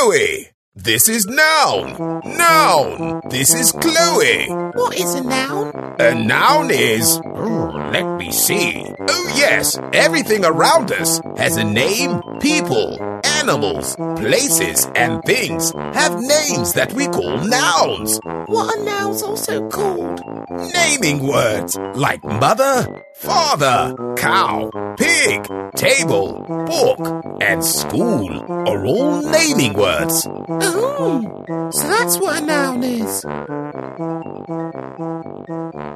Chloe. This is noun. Noun. This is Chloe. What is a noun? A noun is... let me see. Oh, yes. Everything around us has a name. People, animals, places, and things have names that we call nouns. What are nouns also called? Naming words like mother, father, cow, pig, table, book, and school are all naming words. Oh, so that's what a noun is.